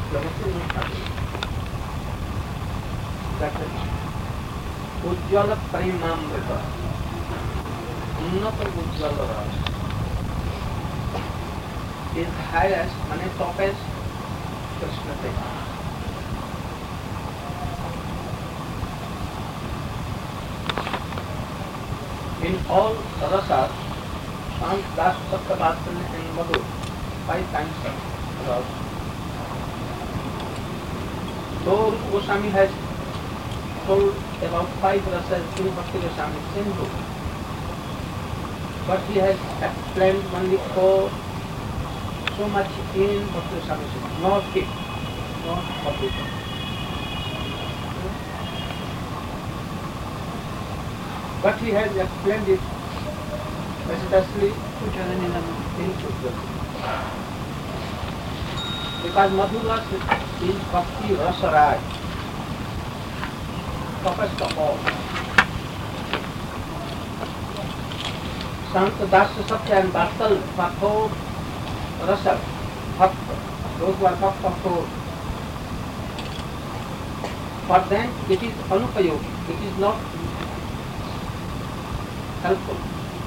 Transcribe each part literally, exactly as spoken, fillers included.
That is Ujjwala Parimamrita. Unnata Ujjwala Rasa is highest, mane topest Krishna Chaitanya. In all rasas, Sant Das Saptabhasan and Madhu, five times about. So Rupa Goswami has told about five rasas in Bhakti Goswami's same book. But he has explained only four so much in Bhakti Goswami's book, not it, not Bhakti. But he has explained it especially in Shukra. Because Madhura is Bhakti Rasaraj, toughest of all. Sant Das Satya and Bhatal Bhakto Rasa, Bhakta, those who are Bhakta Bhakto. For them it is anupayogi, it is not helpful.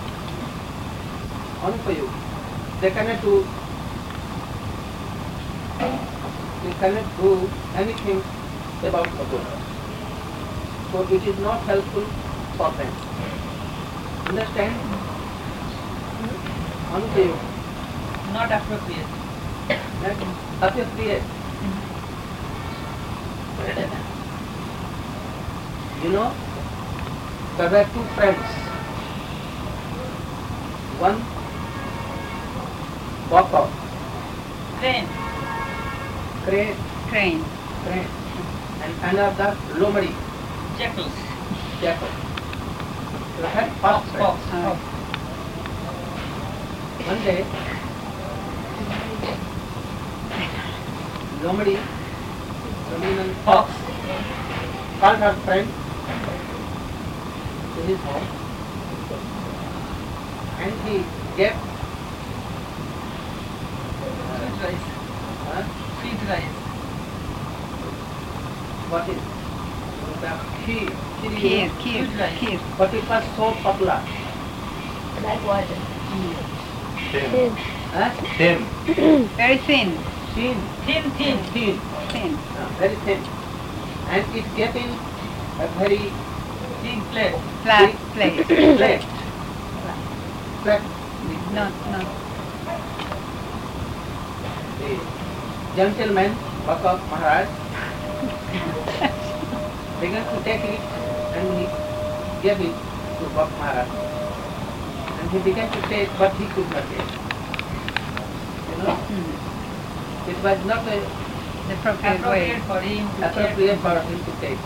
Anupayogi. They cannot do they cannot do anything about the Buddha. So it is not helpful for them. Understand? Anupayogi. Not appropriate. Not appropriate. You know, there were two friends. One walker, Crane. crane, Crane. crane, and another lomari, Jackals. jackal. They had fox Fox. friends. Fox. One day, lomari, lomari fox, called her friend to his home, and he gave Sweet rice. uh, Sweet rice. what is the kheer, Kheer, kheer, Sweet rice. kheer. but it was so patla. Like what? Thin. Huh? Thin. Very thin, Thin, Thin, thin. thin, thin. uh, very thin, and it gave in a very Big plate. Flat big plate. plate. Flat. Not, not. The gentleman, Bhakta Maharaj, began to take it and he gave it to Bhakta Maharaj. And he began to take, but he could not take. You know, Mm. it was not a The appropriate way. Appropriate for him to appropriate for him to take.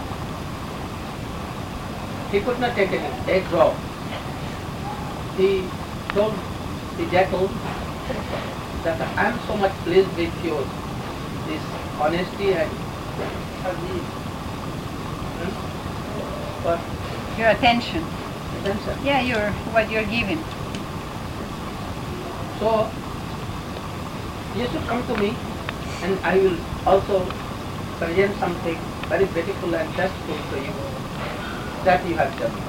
He could not take it, a drop. He told the jackal that I am so much pleased with you, this honesty and service. Hmm? But Your attention. attention. Yeah, your what you're giving. So you should come to me and I will also present something very beautiful and tasteful to you that you have done.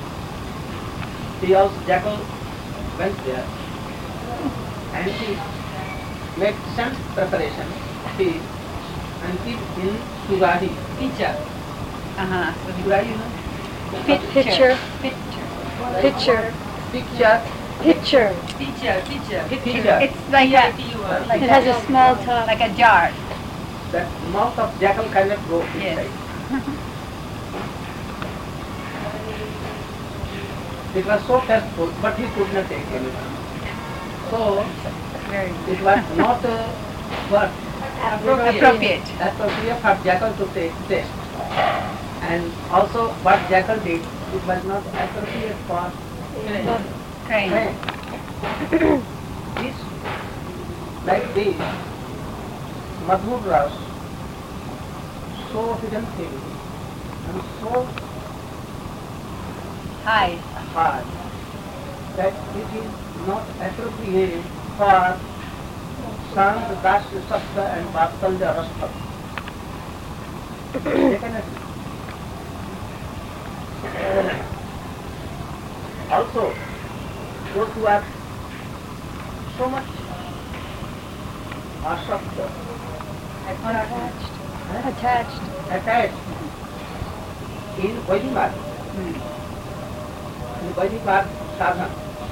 He also, jackal, went there and he made some preparation, tea, and put in surahi. Teacher. Uh-huh. Surahi, you know? Picture. Picture. Picture. Picture, Picture. Teacher. Teacher. picture. It's like a, P U R. like It has a small top. like a jar. That mouth of jackal cannot go Yes. inside. It was so tasteful, but he could not take anything. So Very it was not uh, what appropriate. appropriate for jackal to take taste. And also what jackal did, it was not appropriate for Crane. man. This, like this, Madhur Ras, so hidden thing, and so High. hard that it is not appropriate for Chant Dasya Sapta and Vatsalya Rastha. Definitely. Also, those who are so much asakta, Attached. eh, Attached. attached in Vaidhi Marg, in Vaidhi Marg sadhana.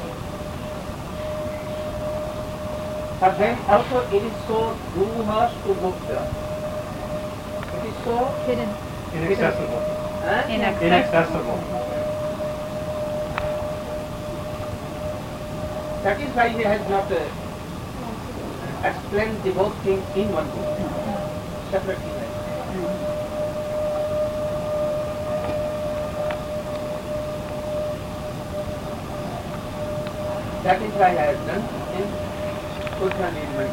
For them also it is so duhas to go there. It is so Hidden. Inaccessible. eh, Inaccessible. Inaccessible. that is why he has not uh, explained the whole thing in one book, separately. That is why I have done in Buddha Nirmani.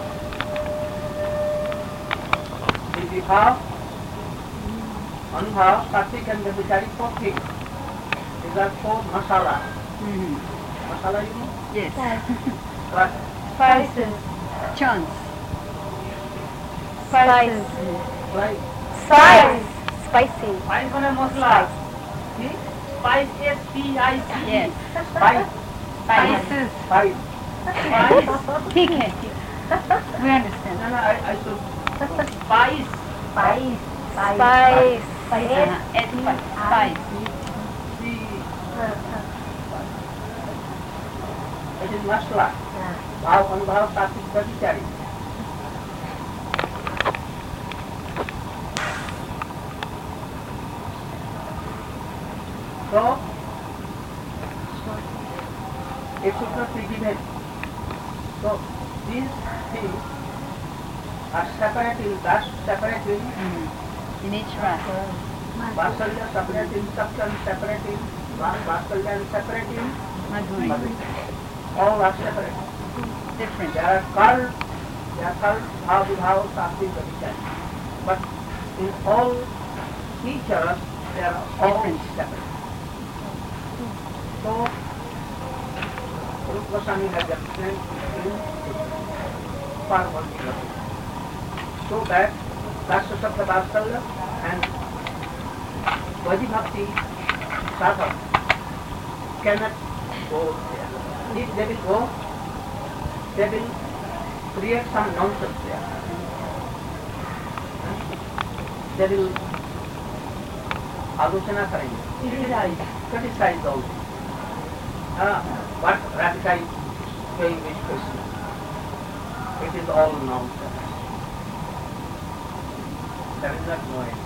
The Vibhav, Anubhav, Satvik and the Vichari, four things. These are four masala. Mhm. Masala you know? Yes. What? Spices. Chance. Spices. Like Spice. Spicy. Spice মানে মশলা spice S P I C Yes. spice, Spices. spice. Spice ठीक है, ठीक है. We understand. No, no, I, I should. Spice Spice. Spice. Uh-huh. It's spi- spice. See, it is masala. Bhav, Anubhav, Satvik, Vichari. So, it should not be given. So, these things are separate in dust, separate in Mhm. In each ras. Vatsalya, separate in Sapta, separate in Van, Vatsalya, and separate in Madhuri. Madhuri. All are separate. Different. They are called, they are called Bhav, Vibhav, Satvik, Vichari. But in all features, they are all Different. separate. So, Rupa Goswami has explained in part one. So that Dasya Sapta Vatsalya and Vaidhi Bhakti sadhana cannot go there. If they will go, they will create some nonsense there. They will आलोचना करेंगे, criticize all this. Uh, what Radhika is doing with Krishna? It is all nonsense. There is not knowing.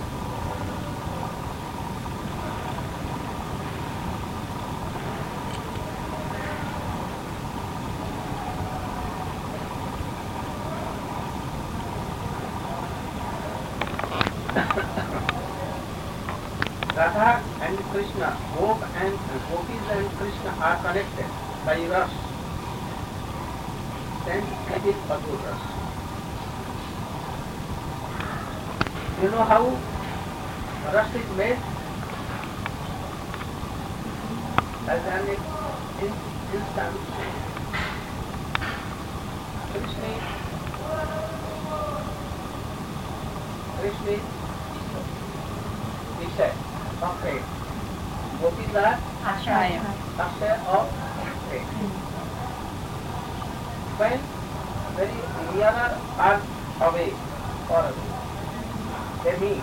Radha and Krishna, Gop and Gopis and Krishna are connected by Ras. Then it is Madhur Ras. You know how Ras is made? As an in, instance, Krishna, Krishna, he said, okay, Gopis are Ashraya. after of okay. When very nearer are away or away, they meet.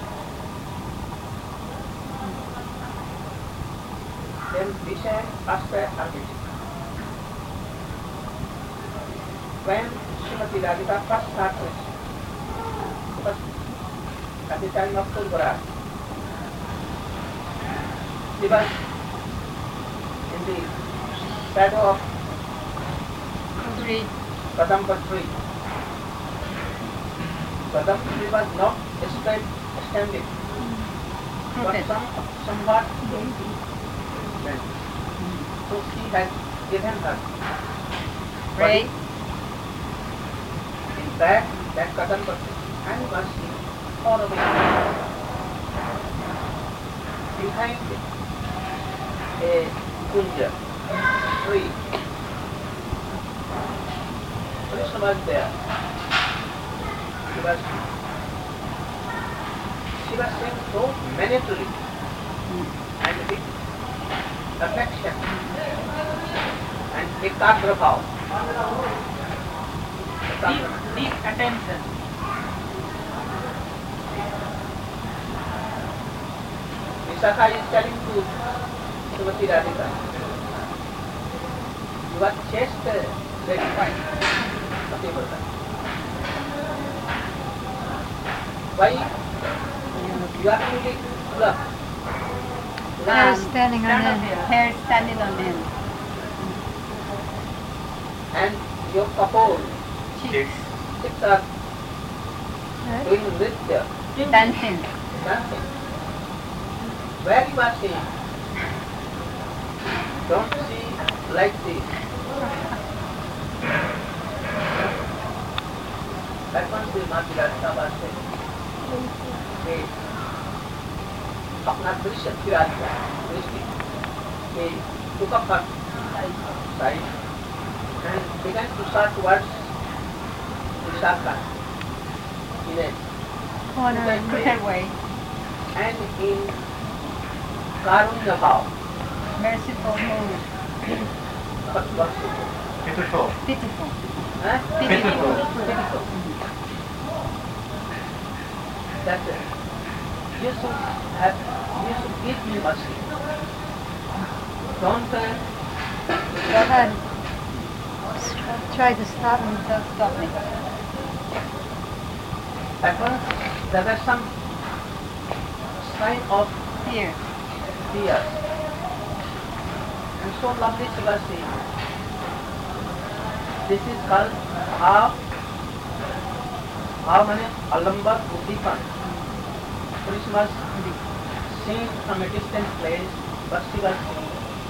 Then Vishaya after are meeting. When Srimati Radhika first started, first at the time of Tulbaraj, she was in the shadow of Three. Kadamba tree. Kadamba tree was not straight standing, but Crooked. some, somewhat bent. So she has given her Right. in back that Kadamba tree and was far away. Behind a kunja tree. Krishna was there. she was she was saying so manfully and with affection and ekagra bhav. Deep, deep attention. Vishakha is telling to Srimati Radhika, your chest very fine. Pativrata. Why? You are really love. Hair Um, standing on stand up end. here. Hair standing on end. And your couple, Cheeks. six are doing nritya, Dancing. dancing. Where you are seeing? Don't see like this. That one the Mati Radhika was saying. He अपना दृश्य फिरा दिया, दृष्टि. He took up her side and began to start towards Vishakha in a Corner and Right. way. and in Karunya Bhav. Merciful mood. What was it? Pitiful. Pitiful. Huh? Pitiful. Pitiful. That uh, you should have, you should give me mercy. Don't uh, Go ahead. Try to stop me. Don't stop me. at once there was some sign of Here. fear. And so lovely she was saying. This is called Bhav. Bhav means Alamba Udipan. She was seen from a distant place, but she was saying,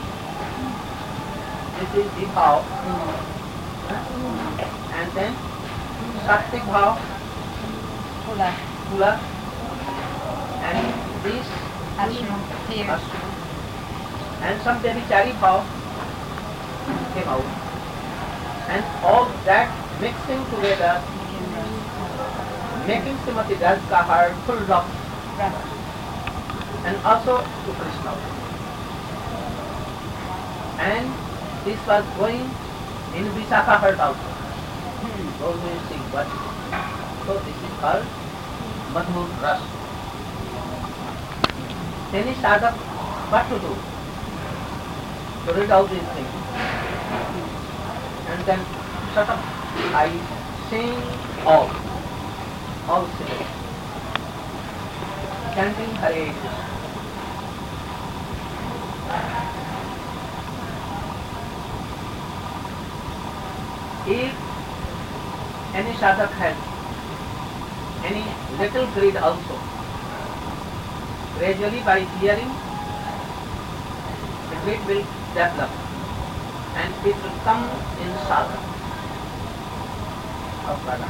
this is the Bhav. And then Sattik Bhav, Pula. Pula, and this Ashram. Here. Ashram. And some Devichari Bhav came out. And all that mixing together, making Srimati Radhika heart full of, and also to Krishna. And this was going in Vishakha heart also. Those who see what it is. So this is called Madhur Ras. Then he started what to do? To read out these things. And then shut up, I sing all, all sing, chanting Hare Krishna. If any sadhak has any little greed also, gradually by hearing, the greed will develop and it will come in sadhana of Radha.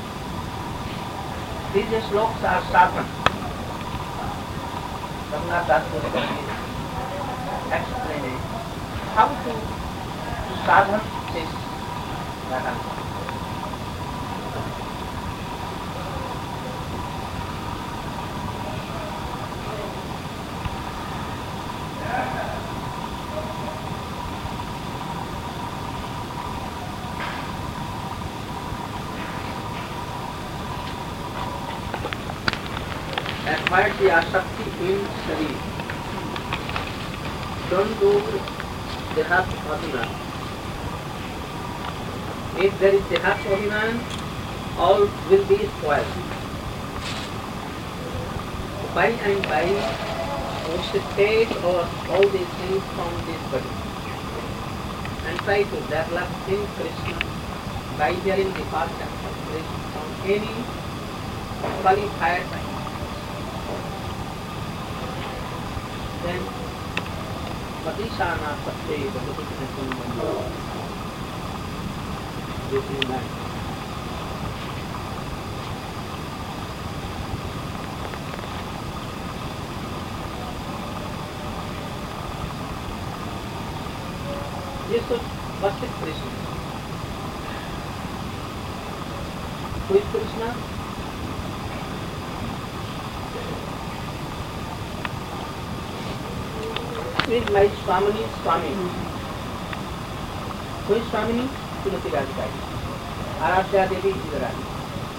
These slokas are sadhana. Raghunath Das Goswami is explaining how to sadhana this Radha. Acquire the asakti in Sharir. Don't do Dehat Abhiman. If there is Dehat Abhiman, all will be spoiled. By and by, we should take all, all these things from this body and try to develop in Krishna by hearing the past acts of Krishna from any qualified mind. Then Patishana Satte Bhagavati. This is nice. You should worship Krishna. Who is Krishna? means my Swamini is Swami. Who is Swamini? Srimati Radhika. Aradhya Devi is the Radhika.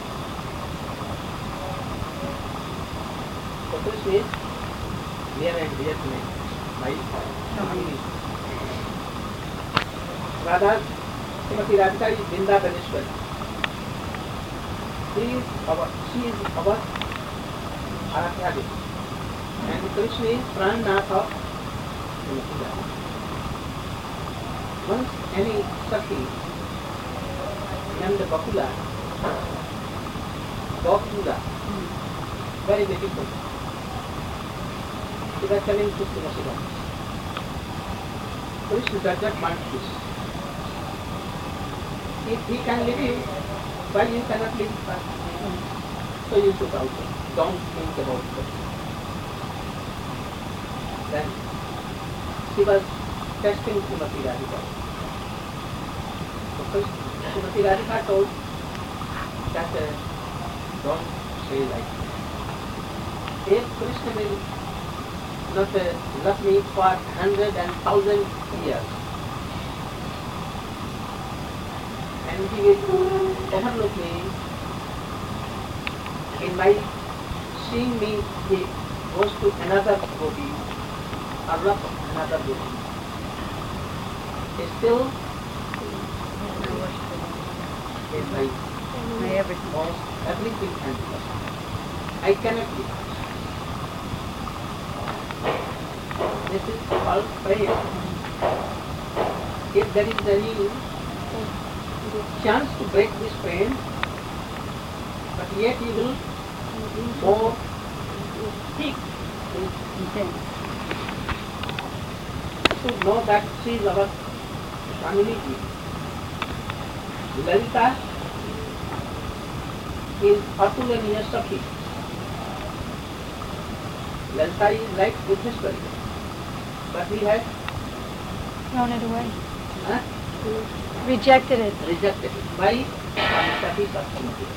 So Krishna is near and dear to me. My Swamini. Radha, Srimati Radhika is Vrindavaneshwari. She is our, she is our Aradhya Devi. And Krishna is Prananath of Srimati Radhika. Once any Sakhi named Bakula, Bakula, very beautiful. She was telling to Srimati Radhika. Krishna does not want this. If he can live you, why you cannot live first? So you should also don't think about it. Then she was testing Srimati Radhika. So Srimati Radhika told that uh, don't say like that. If Krishna will not uh, love me for hundred and thousand years, and he will overlook me in my seeing me, he goes to another gopi or love another gopi. Still is my My everything. most everything and love. I cannot be. This is called prayer. If there is any chance to break this pain, but yet he will more thick. Intense. To know that she is our community. Lalita is Atulaniya Sakhi. Lalita is like Buddheshwari, but we have Thrown it away. huh, Rejected it. rejected it by Sakhi Satsumati.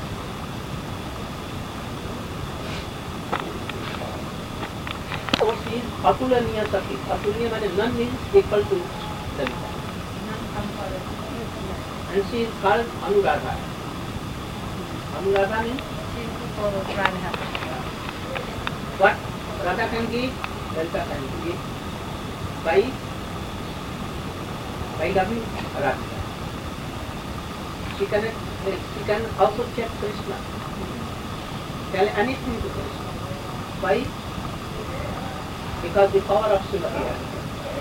So she is Atulaniya Sakhi. Atulaniya means none is equal to Lalita. And she is called Anuradha. Anuradha means She's full of Radha. what Radha can give, Lalita can give by by loving Radha. She can she can also check Krishna, tell anything to Krishna. Why? Because the power of Srimati Radhika.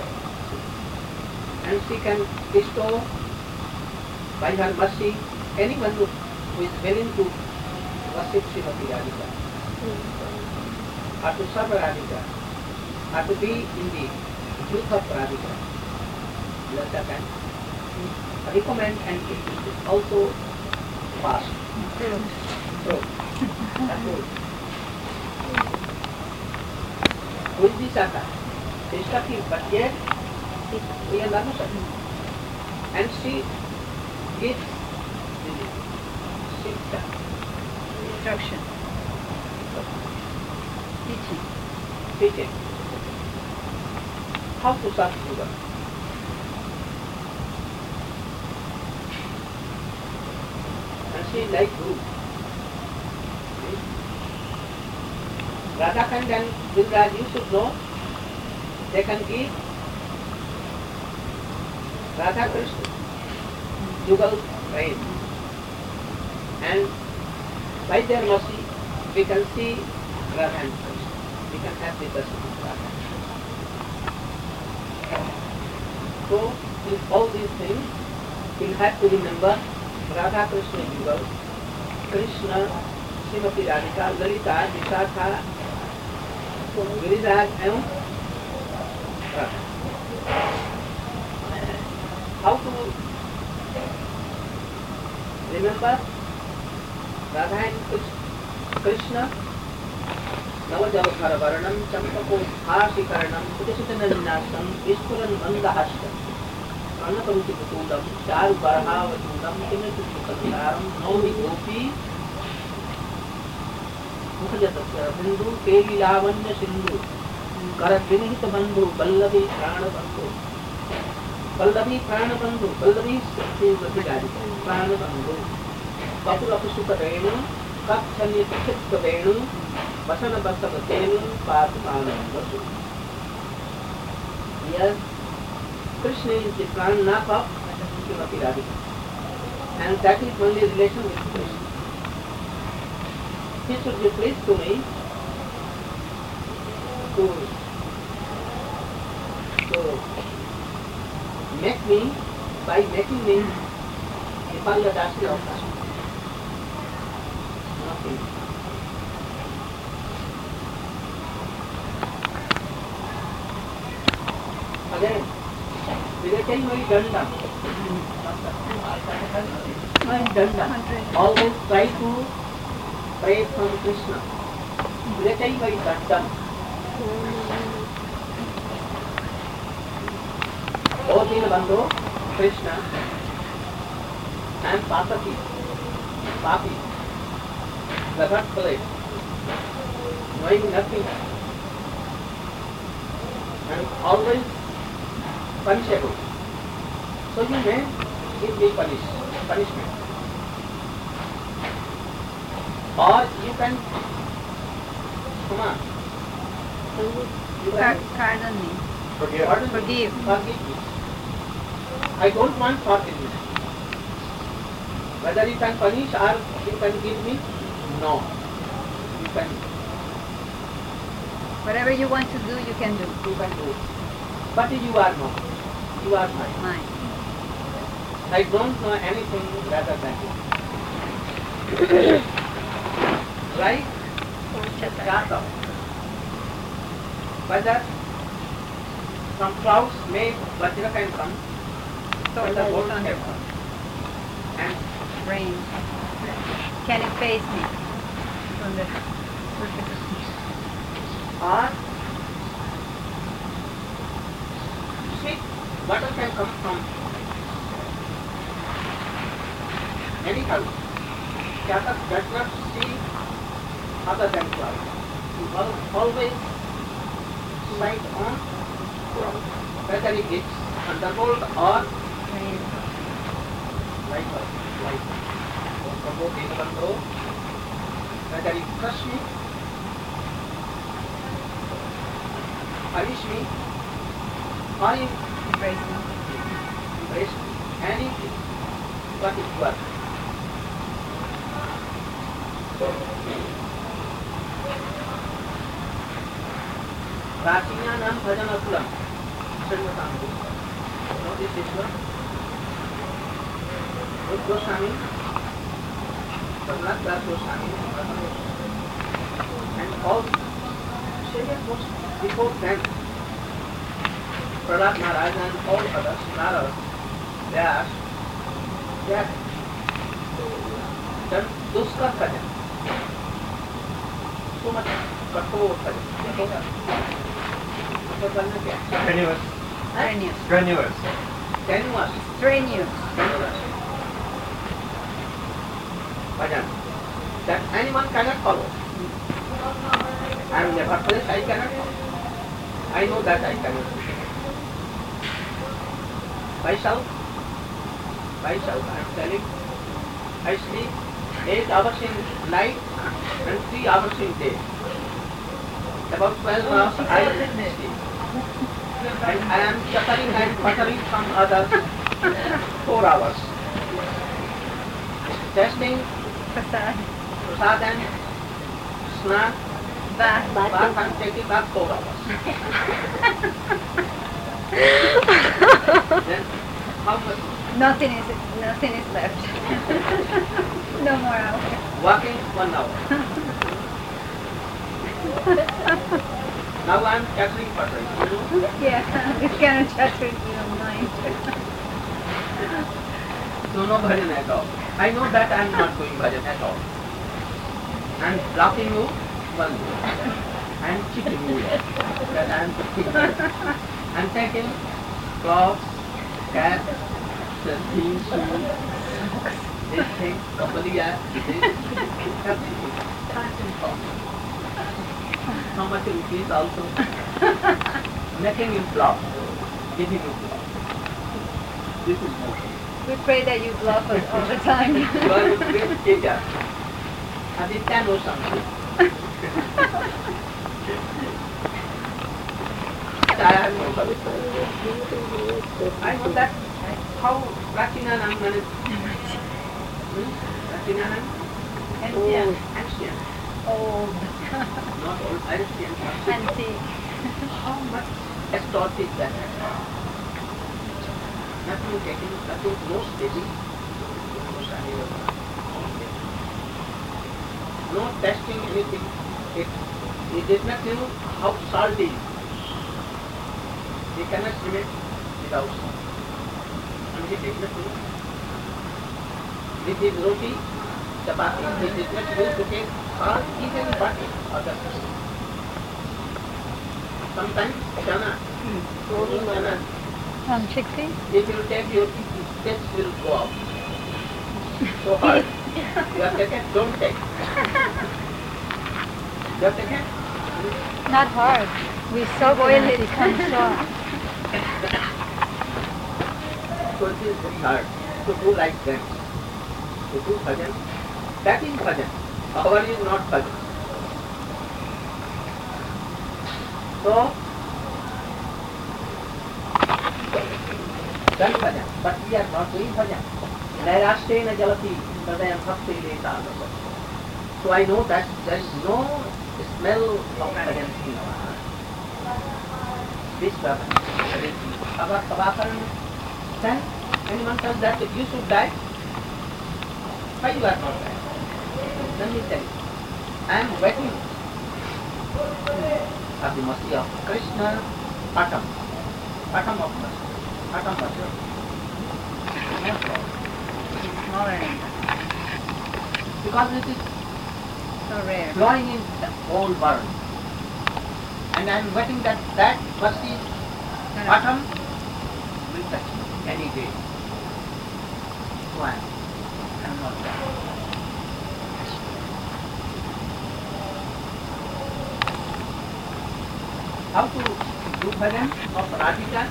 And she can bestow by her mercy anyone who who is willing to worship Srimati Radhika, or to serve Radhika, or to be in the youth of Radhika. Lalita can recommend and it is also fast. So, that's all. Who is this Sata? She is Sakhi, but yet we are not Sakhi. And she gives the Shiksha, Instruction. Teaching. teaching how to serve Shiva. And she is like Guru. Radha Khand and Vinraj, you should know, they can give Radha Krishna Jugal praying. And by their mercy, we can see Radha and Krishna. We can have the darshan of Radha. So, in all these things, we'll have to remember Radha Krishna Jugal, Krishna, Srimati Radhika, Lalita, Vishakha, Giriraj, and Radha. How to remember Radha and Krishna? Navajavakara Varanam Champako Bhashikaranam Pudasitanalinasam Ispuran Mandahashtam Anakaruti Putulam Charu Barahavatunam Kimetukaram Nomi Gopi Mukhajatasya Bindu Keli Lavanya Sindhu Karatvinihita bandhu, Vallavi prana bandhu. Vallavi prana bandhu, Vallavi is the daddy, prana bandhu. Kapula Suka Venu, Kapchani Chitta Venu, Vasana Basava Venu, Padmana Vasu. Here, Krishna is the prana of Srimati Radhika. And that is only relation with Krishna. He should be pleased to me to, to make me, by making me the Palladasi of Krishna. Nothing. Again, Vivekan Mari Danda. Danda. Always try to pray from Krishna. Vivekan Mari Danda. O Dinabandhu, Krishna, and Papati, Papi, the third place, knowing nothing, and always punishable. So you may give me punish, punishment. Or you can, come on, you can Pardon me. forgive. Pardon me. Forgive. Forgive me. I don't want forgiveness. Whether you can punish or you can give me, no. You can, Whatever you want to do, you can do. you can do it. But you are not. You are mine. Mine. I don't know anything rather than you. Like Jataka. Whether from clouds may Vajra can come, so the boat can come. And Rain. Can it face me? From the or sweet water can come from any cloud. Jataka does not see other than clouds. He al- always sight on cloud, whether it is thunderbolt or rain. light of light. Or promote in control, whether it crush me, punish me, or you Embrace me. embrace me, anything, what is worth. Prachiyanam bhajanakulam. Srimatamu. Notice this one. Rup Goswami, Prahlad Das Goswami, and all seven was before them. Prahlad Maharaj and all others, Narad, Vyas, they have done Duskar bhajan. So much कठोर बनेगा तो बनना क्या Strenuous. Strenuous. Strenuous. tenuous Strenuous. tenuous bhajan that anyone cannot follow. I am never place I cannot follow. I know that I cannot myself myself I am telling I sleep eight hours in night and three hours in day. About twelve hours I sleep. And I am suffering and suffering from others four hours. Testing, Prasad. prasad and snack, Bath. bath and taking bath four hours. Then how much? Nothing is nothing is left. No more hours. Walking one hour. Now I am catching pottery. Yeah, you cannot touch it with your mind. So no bhajan at all. I know that I am not doing bhajan at all. I am blocking you one way. I am cheating you that I am cheating. I am taking clothes, cat, things, shoes, this thing, company, this, everything. how much rupees also. Making you bluff, giving you bluff. This is moksha. We pray that you bluff us all the time. You are a great teacher. Aditya knows something. I have no service. I know that how Prachinanam managed. Hmm? Prachinanam? Ancient. Ancient. Old. Not old, ancient. Antique. How much extorted that? Nothing taking, nothing, no steady. No testing anything. It, it did not know how salty it is. He cannot remain without salt. And he did not know. With his roti, chapati, he did not know to take salt even butter or the sometimes chana, frozen chana. Um, chickpea? If you take your taste will go out. So hard. You have taken, don't take. You have taken? Not hard. We soak it and it becomes soft. So it is very hard to do like them. To do bhajan. That is bhajan. Our is not bhajan. So, done bhajan. But we are not doing bhajan. Nairashtena jalati tadayam bhakti lesadasa. So I know that there is no smell of bhajan in our heart. This bhajan. About Prabhakaran, then anyone says that you should die, why you are not dying? Let me tell you, I am waiting for the mercy of Krishna Patam, Patam of mercy, Patam mercy. Smaller than that. Because it is So rare. flowing in the whole world. And I am waiting that that mercy Patam will touch me any day. So I am, I am not dying. How to do bhajan of Radhika?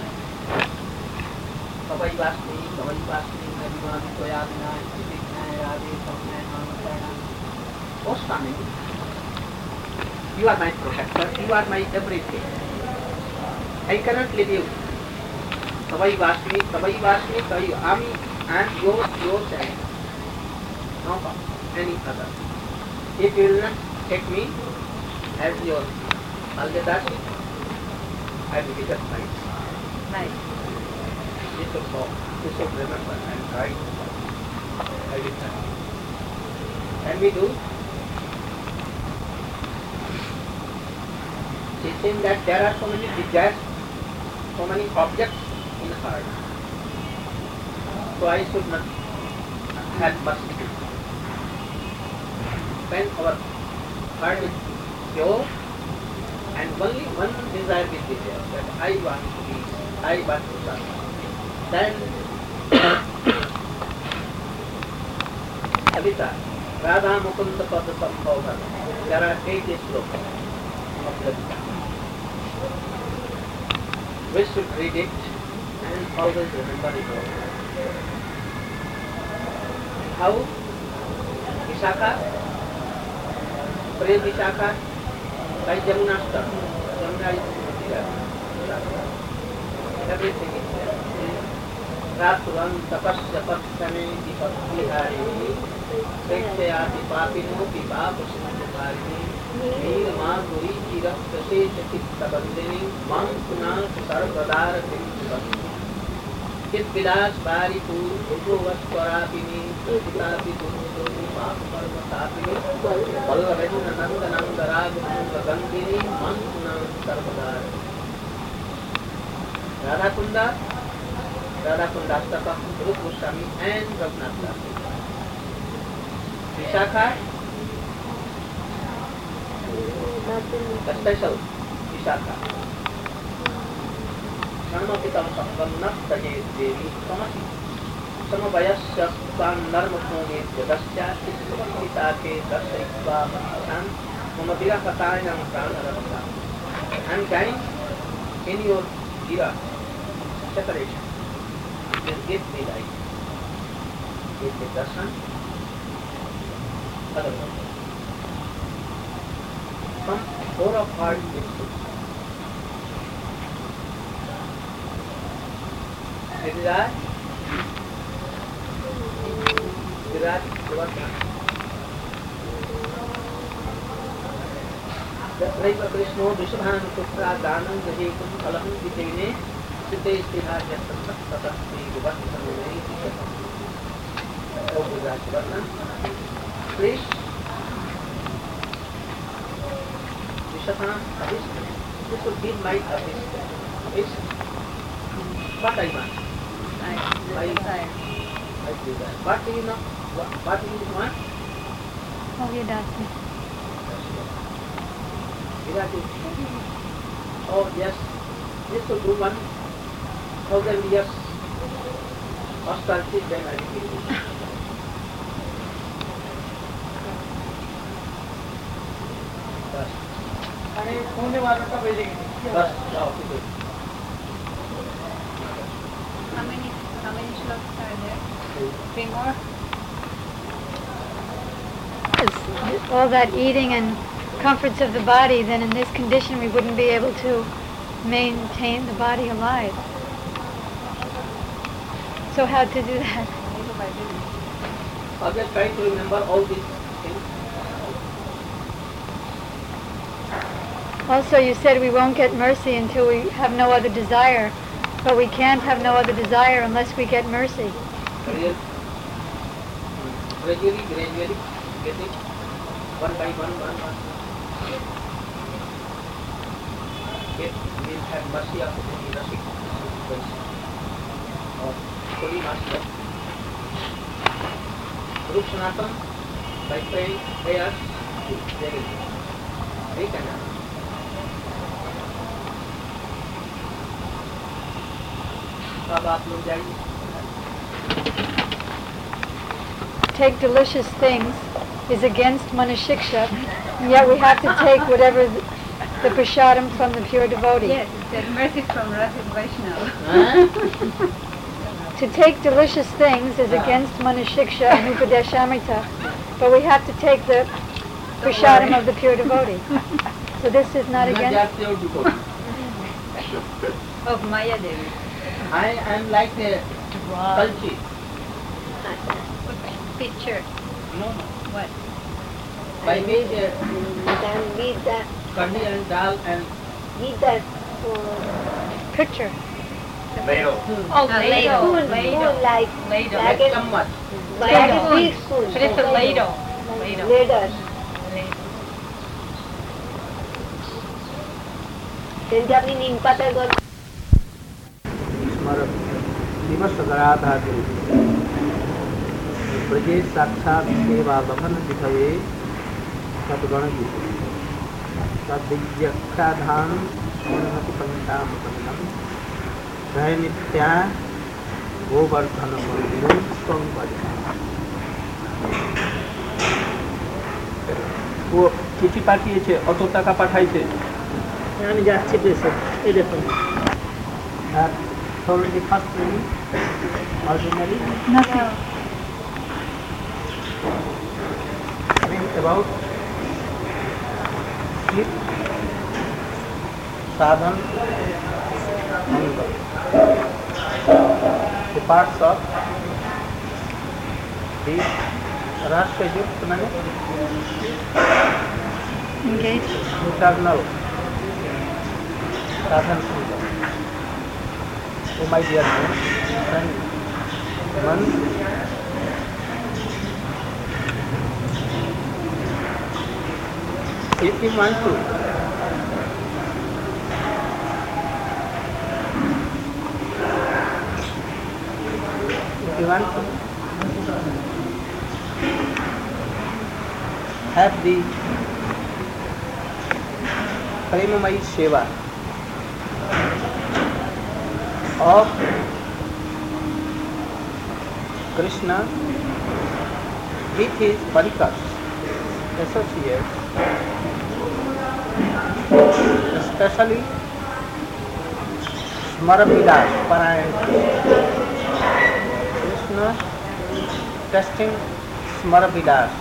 Sabai Vasmi, Sabai Vasmi, Nabimami Toyabina, Chidikna, Radhe, Sapna, Mamatana. Oh Swami, you are my protector, you are my everything. I cannot leave you. Sabai Vasmi, Sabai Vasmi, Sabai Ami, and your, yours and not any other. If you will not take me as your Aldedasi, I will be just right. Nice. You should know, you should remember and try to follow. I will try. Can we do? Teaching that there are so many desires, so many objects in heart. So I should not have mercy. When our heart is pure, and only one desire will be there, that I want to be, I want to serve. Then, Kavita, Radha Mukunda Pada Sambhava, there are eight slokas of Kavita. We should read it and always remember it all. How Vishaka, Prem Vishaka, by Jamuna Star. Jamuna is there. Everything is there. Raturam tapasya patame dipatviharini Prekshayati papino pipapu sindhukarini Nirma guri chiraktase chakitta bandini Mankuna sarvadar krimpivani Chit vilas paripur upuvasvarapini Sukitapi durudoni papaparvatapini Pallavena nandanandaragunda gandini Mankuna sarvadar Radha Kunda Radha Kundastaka, Rup Goswami and Raghunath Das. Vishakha, the special Vishakha. Sarmapitam Sampannat Tajet Devi Samasi. Samavayasya Pan Narmakone Jadasya Isvamita Ke Dasaikva Masan Mama Virakatayanam Pranarasa. And dying in your era, separation, will give me life. Give me darshan, otherwise. From four of heart is Virat, Virat, Virat. Raiva Krishna, Vishwabhanu Putra, Danam, Gajekum, Kalaham, Vitene, Siddhe Stihar, Yasam, Tata, Vivat, Samudari, Vishwabhanu. Oh, Virat, Vivat. Krish, Vishwabhanu, Abhishta. This would be my Abhishta. Abhishta. What I want? I I, I do that. What do you know? What, what do you want? Oh, you asked me. Oh yes, this will do one thousand years austerity, then I will give you. Bas. अरे होने वालों का भेजेंगे Bas, जाओ, ठीक है. How many, how many shlokas are there? Three more? It's all that eating and comforts of the body, then in this condition we wouldn't be able to maintain the body alive. So how to do that? I'll just try to remember all these things. Also, you said we won't get mercy until we have no other desire, but we can't have no other desire unless we get mercy. Gradually, gradually, gradually, get it one by one, one, one. It will have mercy of the Rashik or Holy Master. Guru Sanatan, by praying prayers, they will they can have. अब आप लोग जाइए. Take delicious things is against manashiksha, and yet we have to take whatever the, the prasadam from the pure devotee. Yes, it said mercy from Rasik Vaishnava. To take delicious things is against manashiksha and upadeshamrita, but we have to take the prasadam of the pure devotee. So this is not against. जाते हो devotee. Of Maya Devi. I am like a culture. Picture. No, no. What? By which uh, Then with that, curry and dal and with that uh, Picture. Oh, spoon, ladle. spoon Ladle. like, Ladle. like like a, chammach. like a big spoon. But it's a ladle. Ladle. Ladle. Then আপনি নিম পাতার গল্প स्मरण दिवस गराधातु ब्रजे साक्षात सेवा लभन दिखये सद्गण गीत तद्व्यख्याधान उन्नति पंचाम पंचम भय नित्या गोवर्धन स्वं वो চিঠি পাঠিয়েছে অত টাকা পাঠাইছে আমি যাচ্ছি দেশে এই দেখুন আর already first reading ordinary Nothing. reading about sleep sadhan anga the parts of the rashtra yukt mane Engage. internal sadhan anga. Oh my dear friend, one if you want to if you want to have the Premamayi Seva of Krishna with his parikars, associates, especially Smaravilas, Parayan. Krishna testing Smaravilas,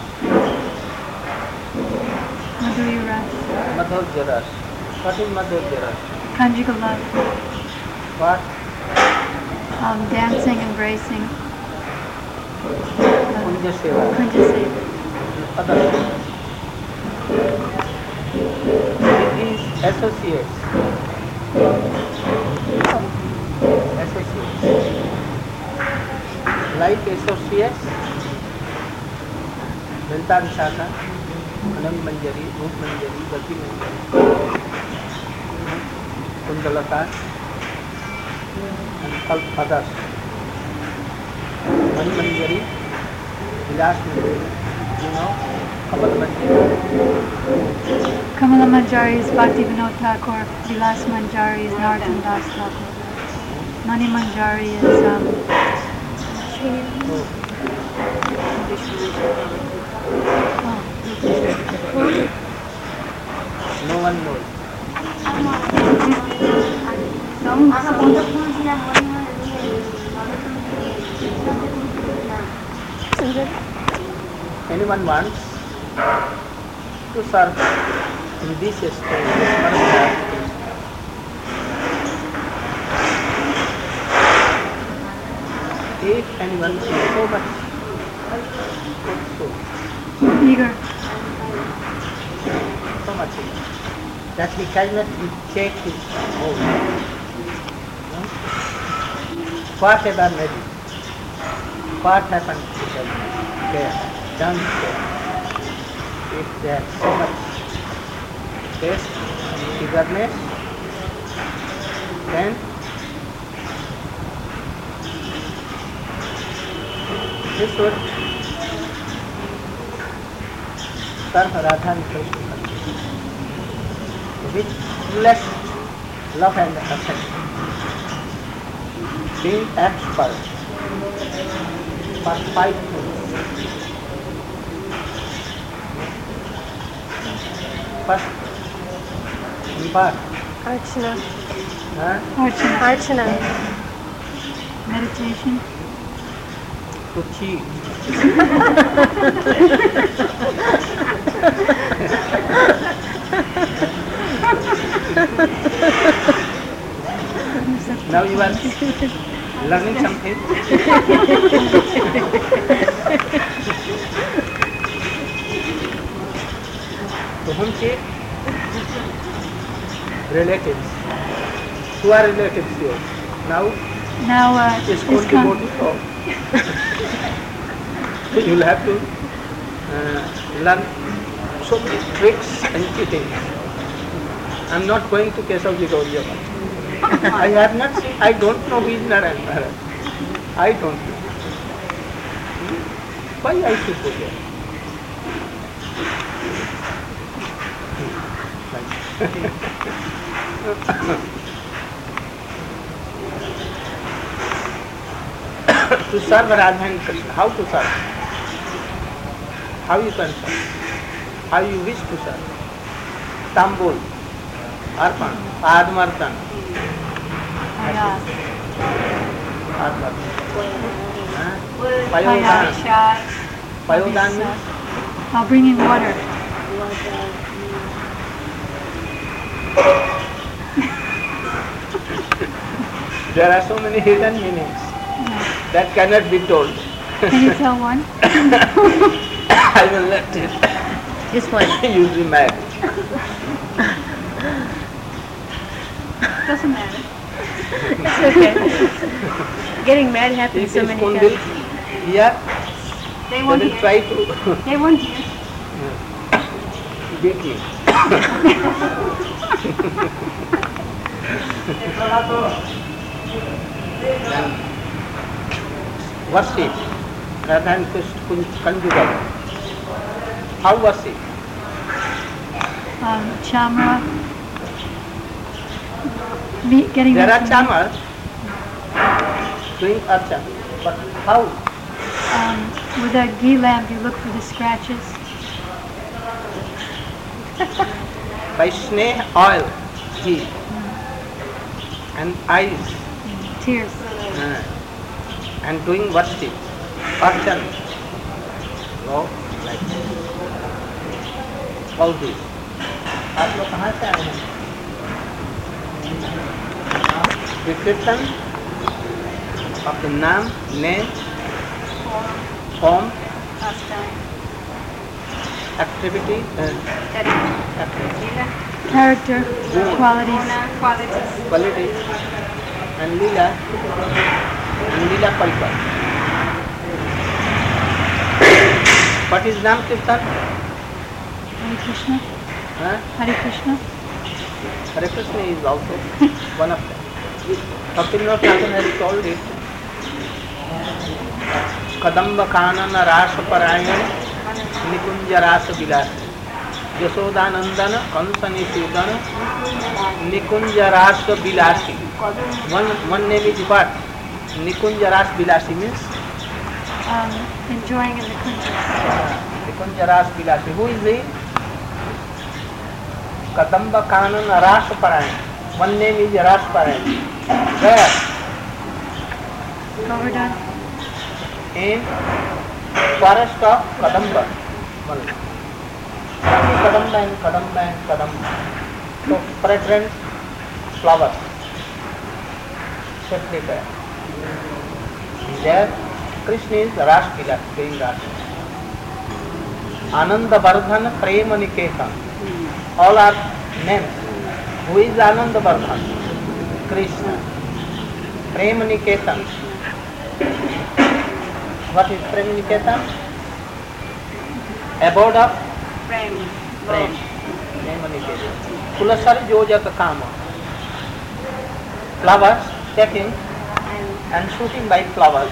Madhurya Ras. Madhurya Ras. What is Madhurya Ras? Conjugal love. What? Um, dancing, embracing. Kunja Seva. Kunja Seva. Other. It is associates. Associates. Like associates, Lanta Vishaka, Anand Manjari, Rup Manjari, Gati Manjari, Kundalaka, and all others. Mani Manjari, Vilas Manjari, you know, Kamal Manjari. Kamala Manjari is Bhakti Vinod Thakur. Vilas Manjari is Narottam Das Thakur. Mani Manjari is um, Oh. No one knows. Anyone wants to serve in this stage? If anyone is so much so, eager. so much eager, that he cannot take his own. No? Whatever may be, what happened to them there, done there, if they have so much taste and eagerness, then this would serve Radha and Krishna with less love and affection. Being expert for five things. First, Vipat, Archana. huh? Archana. Archana. Meditation. To cheat. Now you are learning something. To whom cheat? Relatives. Who are relatives here? Now Now uh, it's going to go ISKCON. to talk. So you will have to uh, learn so many tricks and cheating. I am not going to Kesavji Gauriya Math. I have not seen, I don't know who is Narayan Maharaj. I don't know. Why I should go there? To serve Radha and Krishna, how to serve? How you can serve? How you wish to serve? Tambul, Arpan, Padmartan, Ayas. Padmartan. Payodan. Payashat. Payodan means I'll bring in water. there are so many hidden meanings that cannot be told. Can you tell one? I will let it. Just one. You'll be mad. Doesn't matter. It's okay. Getting mad happens If so it's many Kundil times. here, They they won't will hear. try to They won't hear. beat you. And worship, Radha and Krishna conjugal. How worship? Um, Chamra. Me, getting There are them to chamas doing archana, but how? Um, with a ghee lamp, you look for the scratches. by sneh oil, ghee, and eyes, Tears. uh, and doing worship, archan, no, like all this. आप लोग कहाँ से आए हैं? कीर्तन of the name, name, form, activity, uh, activity, Character, Good. qualities. quality, and lila, and lila paripat. What is Nam Kirtan? Hare Krishna. Huh? Hare Krishna. Hare Krishna is also one of them. Bhaktivinoda Thakur has told it. Kadamba Kanana Rasa Parayan Nikunja Rasa Vilas Yashodanandana Kansani Sudana Nikunja Rasa Vilasi. One, one name is what? Nikunja Rasa Vilasi means? Um, enjoying in the kunjas. Nikunja Rasa Vilasi. Who is he? Kadamba Kanana Rasa Parayan. One name is Rasa Parayan. Where? Govardhan. In forest of Kadamba. Kadamba and Kadamba and Kadamba. So fragrant flowers. Swiftly there. There Krishna is Ras Vilas, doing Ras. Ananda Vardhan Prema Niketan. All are names. Who is Ananda Vardhan? Krishna. Prema Niketan. What is Prema Niketan? Abode of Prem. Prem. Prema Niketan. Kulasar Jojaka Kama. Flowers taking and shooting by flowers.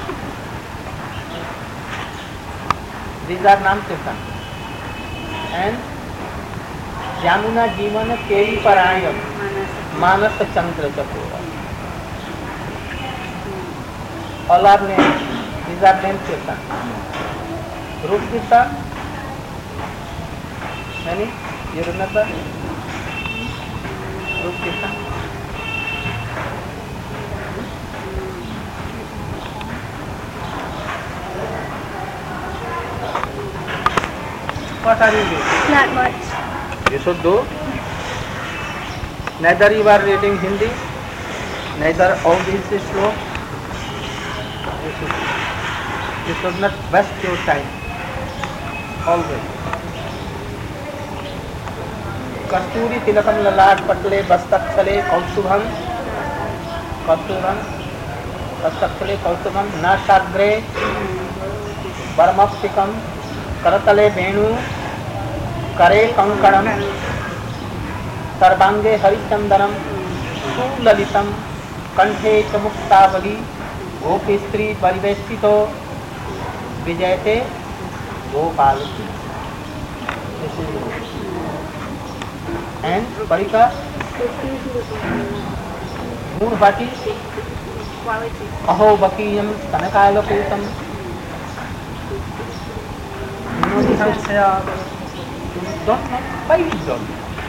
These are Nam Kirtan. And Jamuna Jivana Keli Parayam Manas Chandra Chakura. All are names. These are named Kirtan. Rup Kirtan. Many? You remember? Rup Kirtan. What are you doing? Not much. You should do. Neither you are reading Hindi, neither all this is slow. You should, you should not waste your time. Always. Kasturi tilakam lalat patle bastak chale kaustubham kaustubham bastak chale kaustubham nashagre varmaptikam karatale venu करे कंकणम सर्वांगे हरिचंदनम सुललितम कंठे च मुक्तावली गोपी स्त्री परिवेष्टितो विजयते Gopal and परिका गुण बाटी अहो बकीयम स्तनकालकूतम don't know why we don't.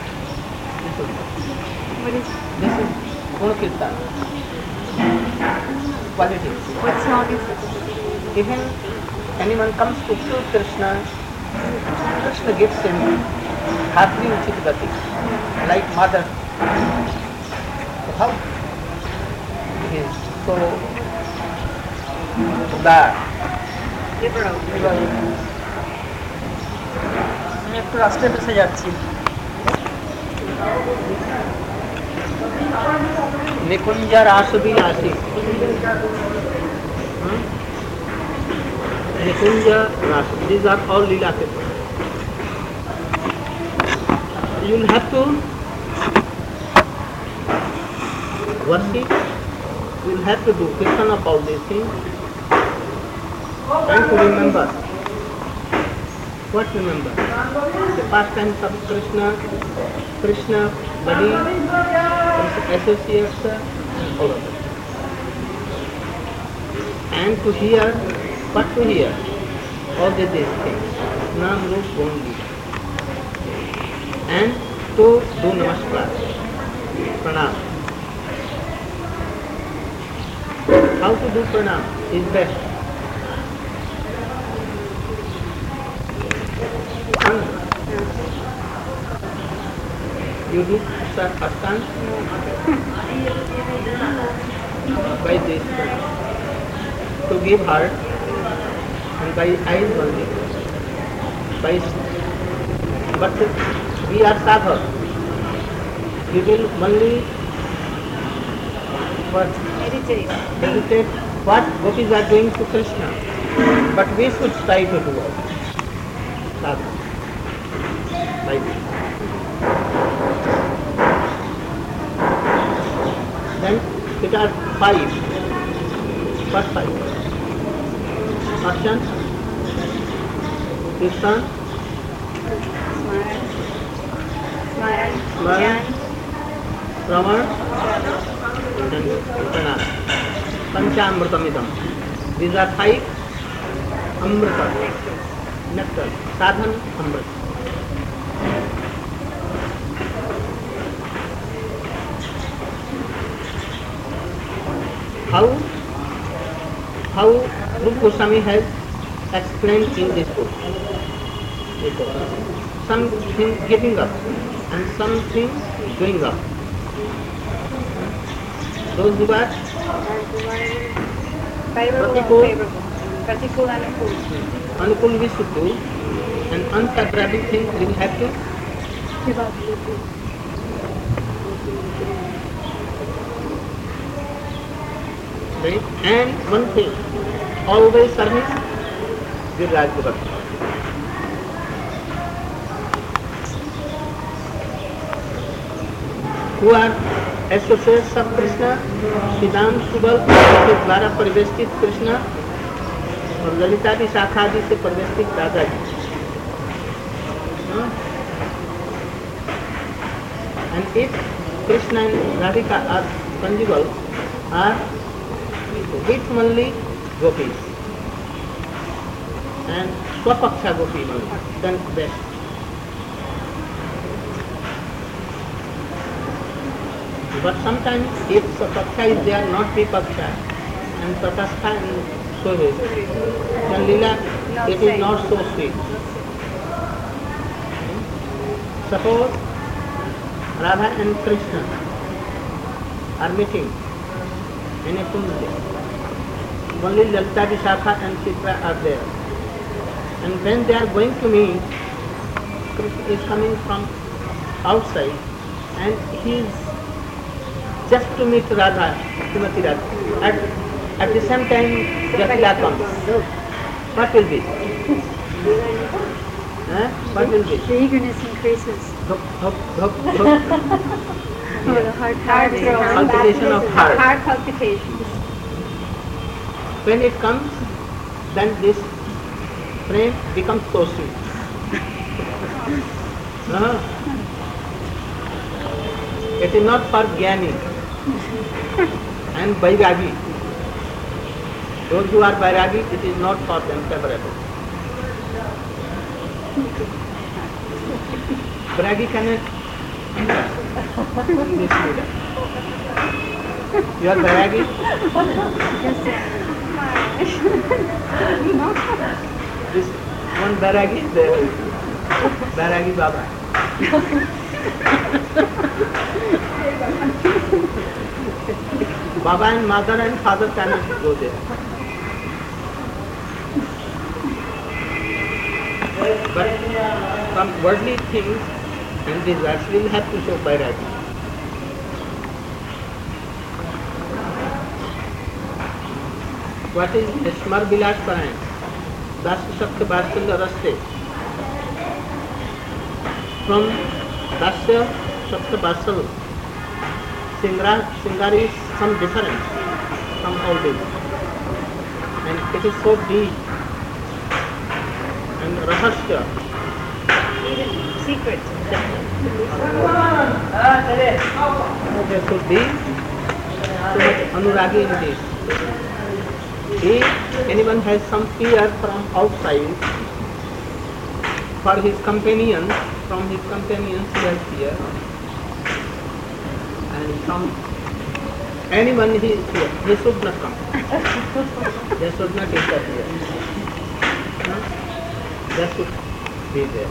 What is, This is Guna Kirtan. Quality. what song is it? Even anyone comes to kill Krishna, Krishna gives him happy uchit gati, like mother. So how? He is so bad. একটু রাস্তায় বেঁচে যাচ্ছি Nikunja Rasavilasi. Hmm? Nikunja Rasa. These are all Leela Kirtan. You will have to worship. You will have to do Kirtan of all these things and to remember. What remember? The pastimes of Krishna, Krishna, body, associates, all of it. And to hear, what to hear? All the these things. Nam, Rup, Guna, Leela. And to do namaskar, pranam. How to do pranam is best. One, you do Ashtanga by this to give heart, and by eyes only. By, but we are sadhak. We will only what? Meditate. Meditate what gopis are doing to Krishna. But we should try to do all. Sadhak. Like this. Then it are five. What five? Action, Kirtan, Smile. Smile, Raman, and Pranam. Panchamritamidam. These are five. Amrita, nectar, sadhan, amrit. How how Rupa Goswami has explained in this book. Something giving up and something going up. Those who are Favorable and Pratikul. favorable. Pratikul and Anukul. Anukul we should do, and unfavorable things we will have to Give up. right? And one thing, always service with Raj Bhakti. Who are associates of Krishna, Siddham Subal के द्वारा परिवेष्टित कृष्ण और ललिता की शाखा आदि से परिवेष्टित Radha ji. And if Krishna and Radhika are conjugal, are with only gopis and swapaksha gopi only, then best. But sometimes if swapaksha is there, not vipaksha, and tatastha and sohe, then lila it is not so sweet. Suppose Radha and Krishna are meeting in a kundli. Only Lalita Vishakha and Chitra are there. And when they are going to meet, Krishna is coming from outside and he is just to meet Radha, Srimati Radha. At, at the same time, Jatila comes. What will be? Huh? What will be? The eagerness increases. Dhuk, dhuk, dhuk, dhuk. Oh, the heart Heart pounding. throb. Palpitation of heart. Heart palpitations. When it comes, then this frame becomes so sweet. Uh-huh. It is not for Jnani and Vairagi. Those who are Vairagi, it is not for them favorable. Vairagi cannot enter in this leader. You are Vairagi? This one Vairagi is there. Vairagi Baba. Baba and mother and father cannot go there. But some worldly things and desires will have to show Vairagi. What is Smar Vilas Parayan? Dasya Shakti Vatsala Raste. From Dasya Shakti Vatsala, Singar is some different from all this. And it is so deep and rahasya. Secret. There should be so much anuragi in this. If anyone has some fear from outside for his companions, from his companions he has fear, and some anyone he is here, he should not come. They should not interfere. Huh? They should be there.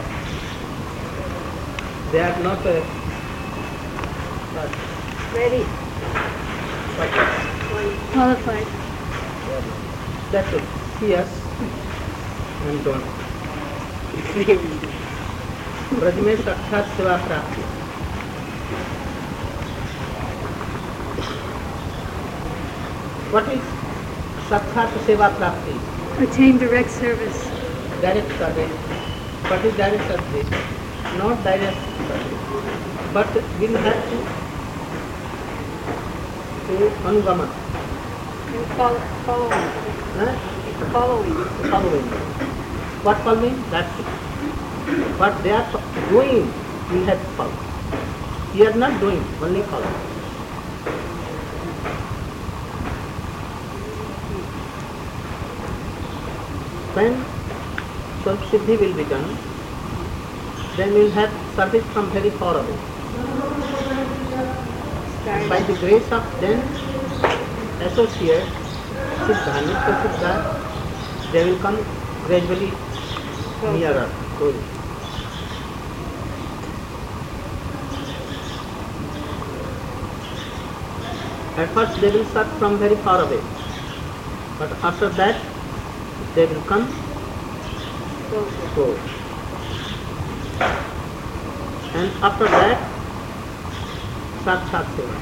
They are not uh, what, Ready. what, Qualified. that should see us and don't. Braj में साक्षात सेवा प्राप्ति. What is साक्षात सेवा प्राप्ति? Attain direct service. Direct service. What is direct service? Not direct service, but we'll have to to anugama. Follow, following. Huh? Following. Following. What following? That's it. What they are doing, we have to follow. We are not doing, only follow. When self-siddhi will be done, then we will have service from very far away. By the grace of then associates, Siddha, Siddha, they will come gradually nearer to it. At first they will start from very far away, but after that they will come close. And after that, Sakshat Seva.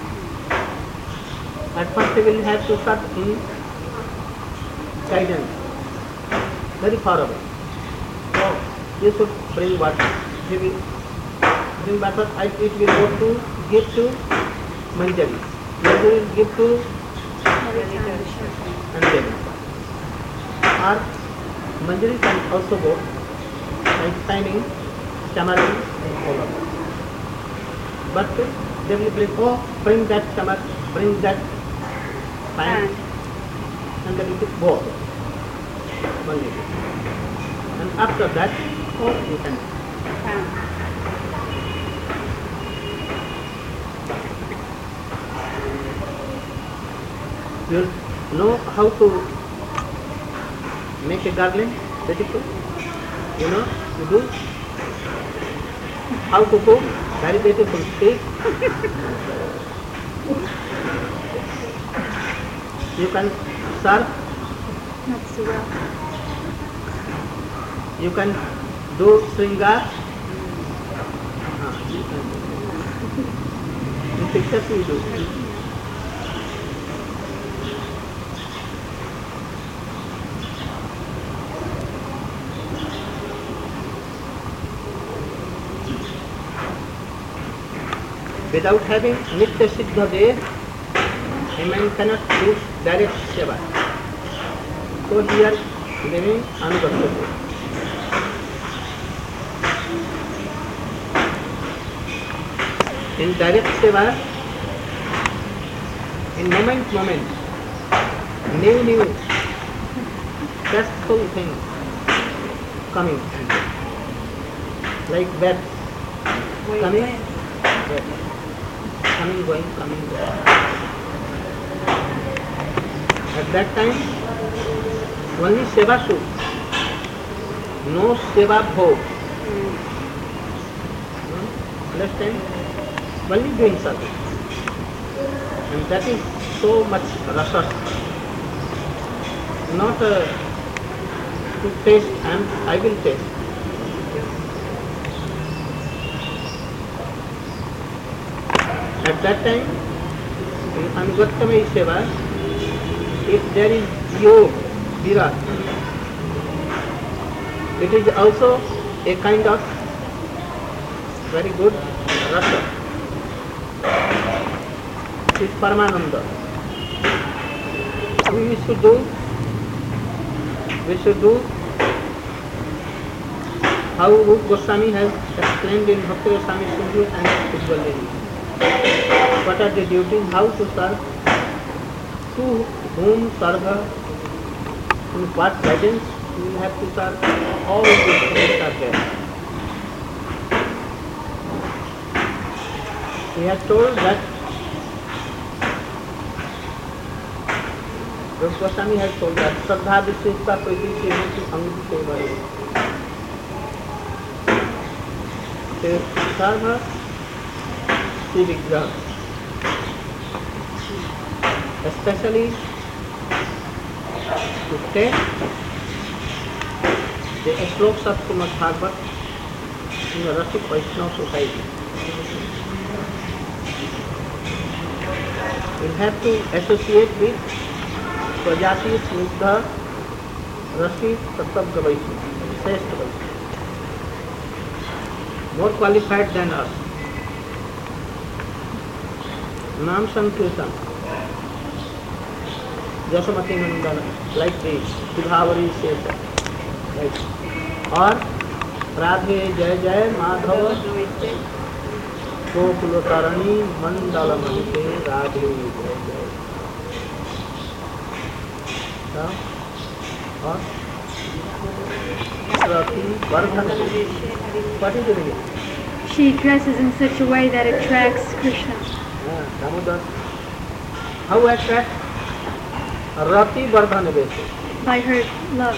At first they will have to start in guidance, very far away. So you should bring water. He will bring water, it will go to, give to Manjari. Manjari will give to Anjali. Or Manjari can also go like signing, Chamari and all of that. But they will bring, oh, bring that Chamar, bring that sign, and they will go away. Manjari. And after that, oh, you can. You know how to make a garland beautiful? You know, you do. How to cook very beautiful steak. You can serve. Not so well. You can do sringar. Ah, you can do. In pictures you do. Without having Nitya Siddha there, a man cannot do direct seva. So here living Anugatta. In direct seva, in moment moment, new new tasteful things coming, like that coming, that. Coming, going, coming, going. At that time, only seva should, no seva bhog. Hmm? Understand? Only doing service. And that is so much rasa. Not uh, to taste, and I will taste. At that time, in Anugattamai Seva, if there is Yog, Virat, it is also a kind of very good rasa. It is Paramananda. We should do, we should do how Rupa Goswami has explained in Bhakti Goswami Sindhu and Ujjwal Devi. What are the duties? How to serve? To whom serve? In what guidance we have to serve? All these things are there. He has told that Rupa Goswami has told that Shraddha Visheshta Priti Srimati Angti Sevare. Sarva Sri Vigraha. Especially to take the slokas of Srimad Bhagavad in the Rasik Vaishnava society. You have to associate with Prajati Snigdha Rasi Tattva Vaishnava, Shrestha Vaishnava, more qualified than us. Nam Sankirtan, Jashamati Nandana, like this, Sudhavari Seta, like, or Radhe Jai Jai Madhava Gokula Tarani Mandala Manite Radhe Jai Jai. Now, or Rati Vardhana. What is the meaning? She dresses in such a way that attracts Krishna. Yeah, Damodar. How attract? Rati Vardhana Vese. By her love.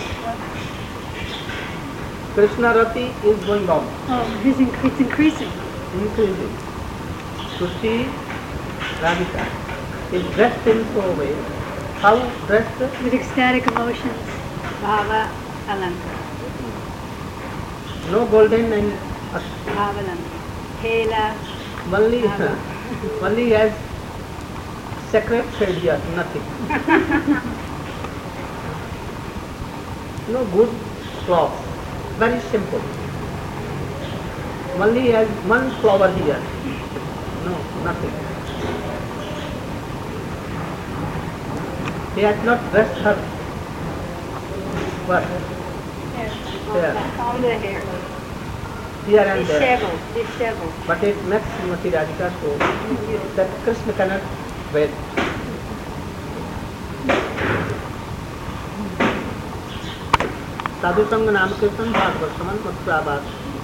Krishna Rati is going on, Oh, his inc- it's increasing. increasing. To see Radhika is dressed in so way. How dressed? With ecstatic emotions. Bhava Alanka. No golden and Bhava Alanka. Hela. only, only has sacred thread here, nothing. No good cloth, very simple. Only has one flower here. No, nothing. He has not dressed her. What? Here, All the hair. here and there. Disheveled. Disheveled. But it makes Srimati Radhika so that Krishna cannot wait. Sadhu Sangha Nam Kirtan Bhagavad Saman Mathurabhat.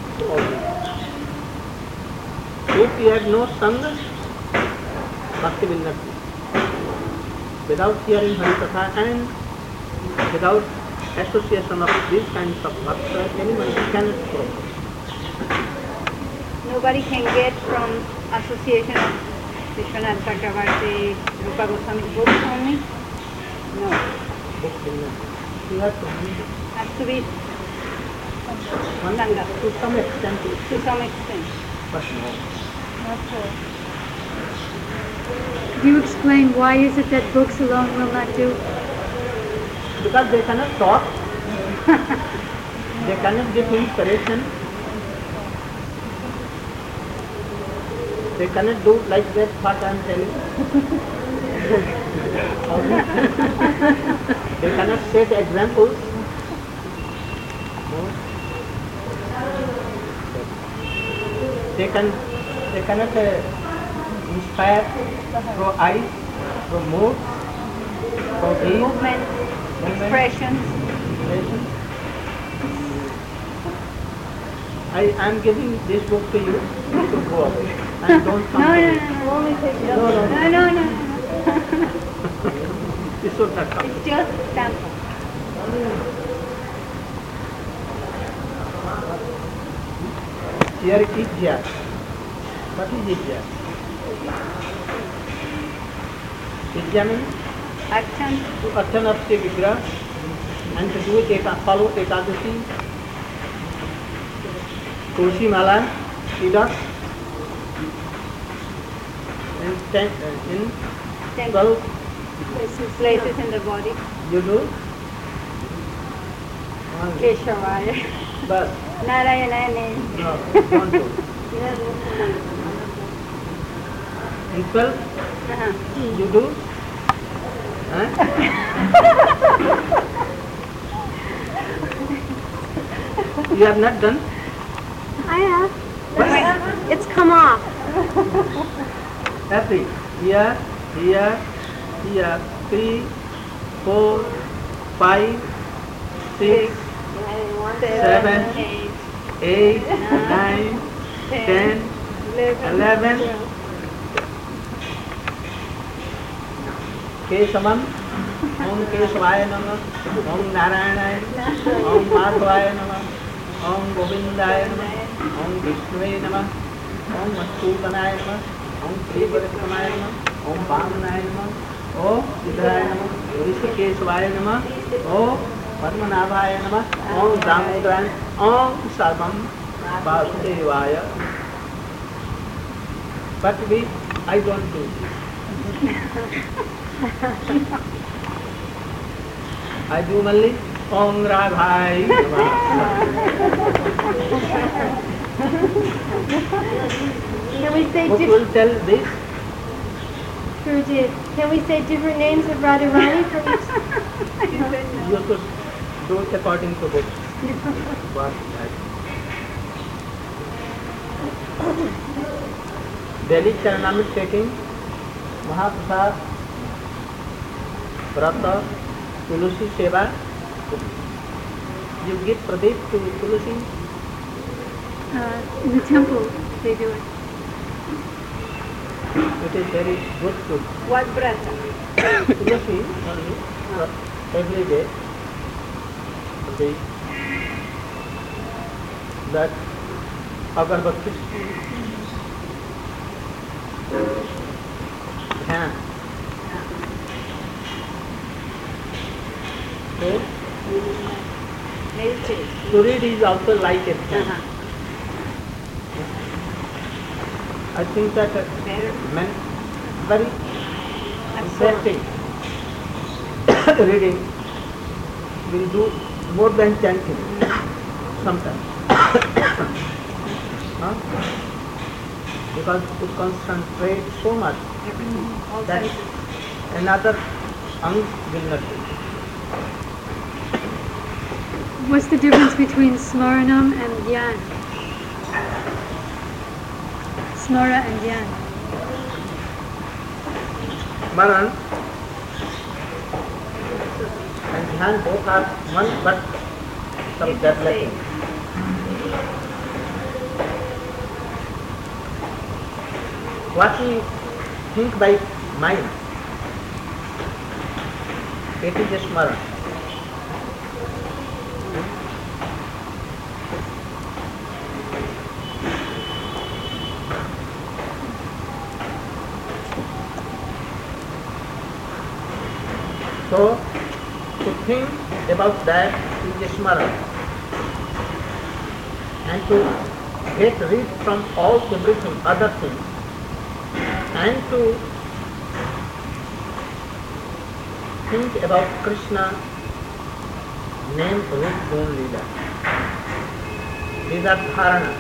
If you have no Sangha, Bhakti will not be. Without hearing Harikatha and without association of these kinds of bhakta, anyone cannot grow. Nobody can get from association of Vishwanath Chakravarti, Rupa Goswami books only? No. Book will not. You have to read it. Has to be One Sangha. to some extent, to some extent. but no. Do you explain why is it that books alone will not do? Because they cannot talk, they cannot give inspiration, they cannot do like that what I am telling. They cannot set examples. No. They can, they cannot uh, inspire through eyes, through mood, through deeds. Movement, expressions. I am giving this book to you to go away and don't come No, to no, me. no, no. Only take No, no, No, no, no. This should not come. It's just sample. Here is here. What is it here? Vidya means Action. to archan of the Vigraha and to do it, eka, follow Ekadasi, Tulsi Mala, Siddha, and ten, uh, in Ten twelve places in the body. you do. One. Keshavaya. But Narayana. no, don't do. In twelve Uh-huh. you do. Huh? You have not done? I have. It's come off. Happy. Here, here, here. Three, four, five, six, seven, eight, nine, ten, eleven. K samam. ओम केशवाय नमः, ओम नारायणाय, ओम माधवाय नमः, ओम गोविंदाय नमः, ओम विष्णुवे नमः, ओम मधुसूदनाय नमः, ओम श्रीवत्समाय नमः, ओम वामनाय नमः, ओम सिद्धाय नमः, ऋषिकेशवाय नमः, ओम पद्मनाभाय नमः, ओम दामोदराय, ओम सर्वम वासुदेवाय. But we, I don't do this. I do only Om Radhai Can we say Who di- will tell this? Guruji, can we say different names of Radharani for each? You should do it according to book. What that? Delhi Charanamrit taking Mahaprasad, Vrata, Tulsi Seva. You give Pradeep to Tulsi. Uh, in the temple, they do it. It is very good to What brata? Tulsi only uh, every day. The that agarbatti. Yeah. So Meditate. to read is also like it. Uh-huh. I think that uh, Better. men very interesting reading will do more than chanting sometimes. Huh? Because it concentrates so much All that senses. another ang will not do. What's the difference between Smaranam and Dhyan? Smara and Dhyan. Maran and Dhyan both are one, but some developing. What we think by mind, it is a Smara. So, to think about that is a Smara. And to get rid from all everything, other things, and to think about Krishna, name, root, guna, leela. These are dharana.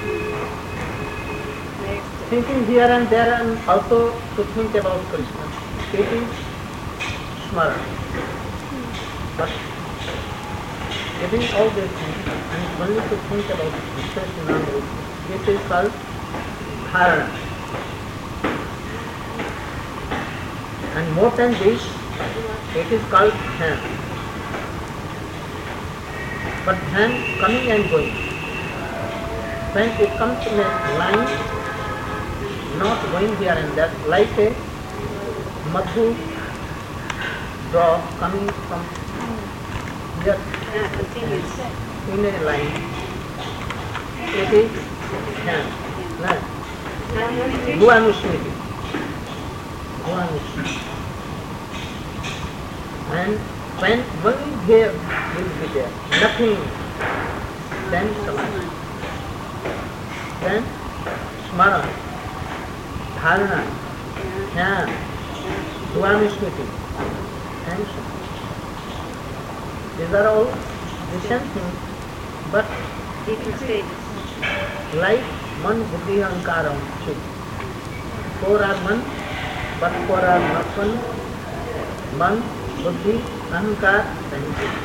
Thinking here and there and also to think about Krishna. It is smara. But giving all these things and only to think about Krishna, this is called dharana. And more than this, it is called dhyan. But dhyan coming and going. When it comes in a line, not going here and there, like a madhu draw coming from here in a line. It is dhyan. Bhuvanusmriti. And when one here will be there, nothing, then samadhi. Then smara, dharana, dhyan, bhuvanusmriti, and so on. These are all the same thing, but Different stages. like man, buddhi, ahankara, chitta. Four are man, but four are not one. Man, buddhi, ahankar, and chitta.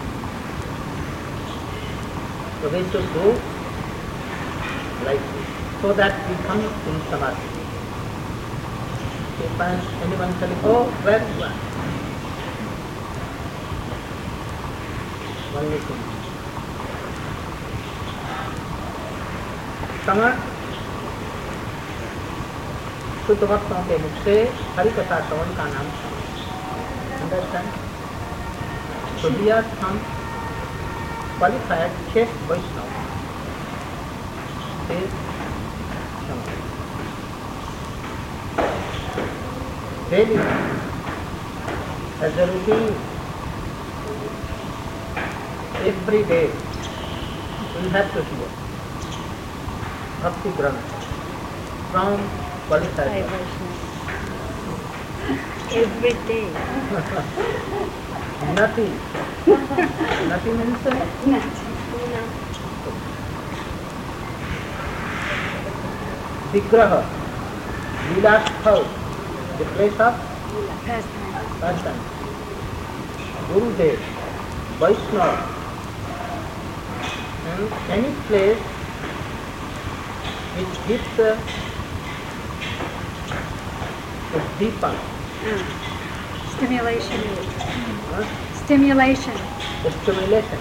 So we should do like this, so that we come in samadhi. If anyone telling, oh, where you are? Only thing. समझ शुद्ध भक्तों के मुख से हरि कथा श्रवण का नाम understand So we are some qualified chaste Vaishnava. Is Shama. Daily, as a routine, every day, we have to hear Bhakti Granth from qualified Vaishnava. Every day. Nothing. Nothing means uh, Vigraha, Vilasthal, the place of pastime. Gurudev, Vaishnava, and any place which gives uh, a deeper Stimulation. uh, Stimulation. stimulation.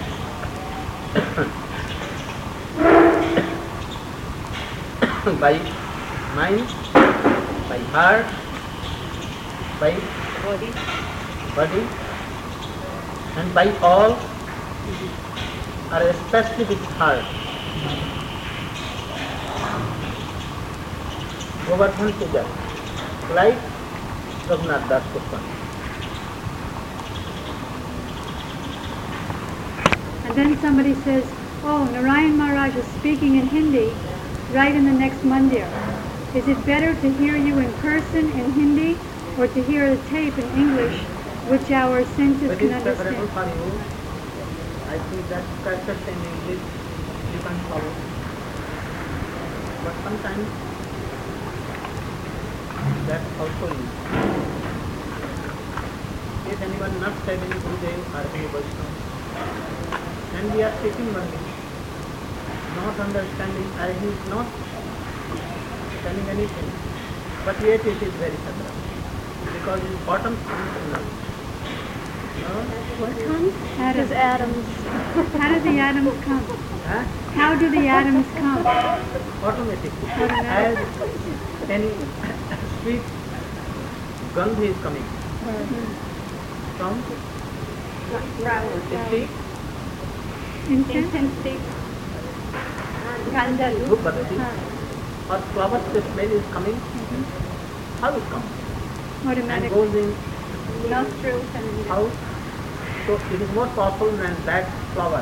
By mind, by heart, by Body. body, and by all, or especially with heart. Govardhan Puja, like Raghunath Das Goswami. And then somebody says, oh, Narayan Maharaj is speaking in Hindi right in the next mandir. Is it better to hear you in person in Hindi or to hear the tape in English, which our senses It can is preferable understand? for you. I think that cassette in English you can follow. But sometimes that also is. If anyone not said any Gurudev or any Vaishnava, and we are sitting only, not understanding, or he is not telling anything, but yet it is very subtle, because his bottom comes to none. No? What comes? Atoms. atoms. How do the atoms come? Huh? How do the atoms come? Automatically. Automatic. As any sweet gandhi is coming from the stick, Incense? Incense stick. Gandhalu. Dhruv Bhagati, or flowers, the smell is coming. How it comes? And Automatic. goes in Nostrils and house. So it is more powerful than that flower.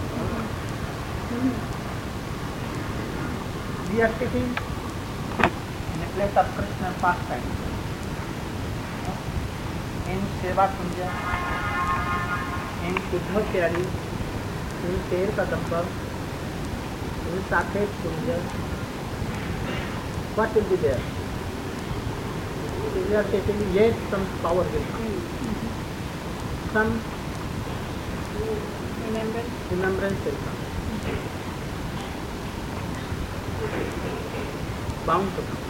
We are sitting in a place of Krishna pastime. In Seva Kunja, in Siddha Kyari, in Ter Kadamba, in Saket Kunja. What will be there? We are sitting, yet some power will come. Some remembrance. remembrance will come. Bound to come.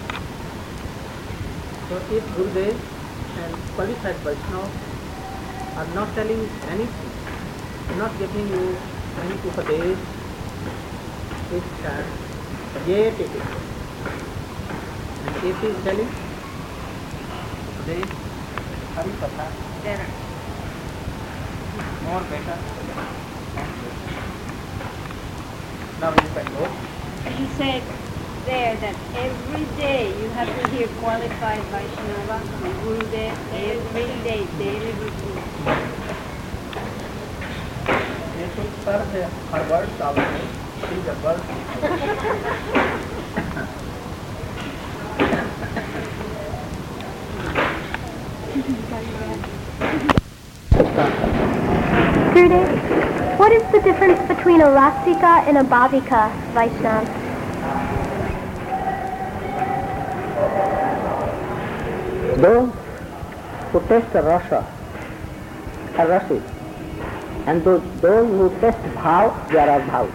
So if Gurudev and qualified Vaishnava are not telling anything, not giving you any upadesh, it's sad, yet it is. And if he is telling upadesh, Hari Katha, Better. more better. Now you can go. He said there that every day you have to hear qualified Vaishnava from Gurudev every day, daily routine. You should serve the, her words also. See the words. Gurudev, what is the difference between a Rasika and a Bhavika Vaishnava? Those who taste the rasa are rasi, and those, those who taste bhav, they are all bhav.